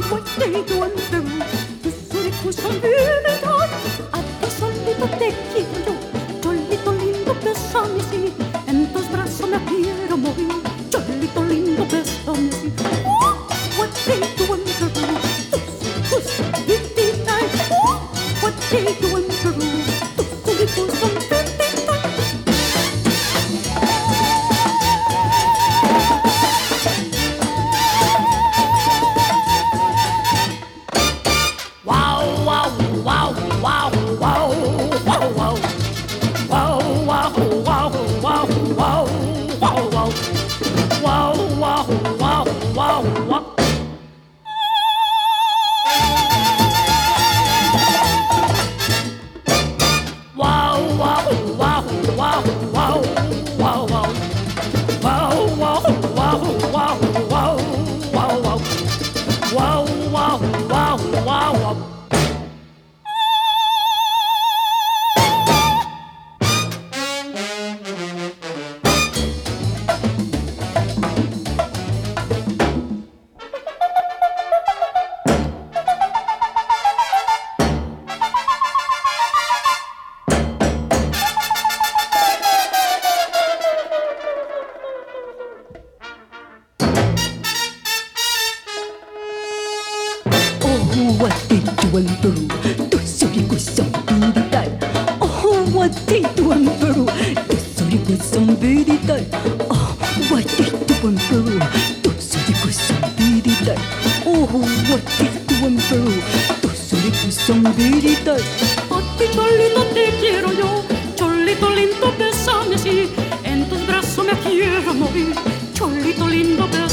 Guateito en Perú, tus orejas son verdad. A ti solito te quiero yo, cholito lindo, bésame así. En tus brazos me quiero morir, cholito lindo, bésame así. Guateito en Perú, tus orejas son verdad. Guateito en Perú, tus orejas son verdad. Guateito en Perú, tus orejas son verdad. Oh, guateito en Perú, tus orejas son verdad. Oh, guateito en Perú, tus orejas son verdad. Oh, guateito en Perú, tus orejas son verdad. A ti cholito te quiero yo, cholito lindo, bésame así. En tus brazos me quiero morir, cholito lindo, bésame.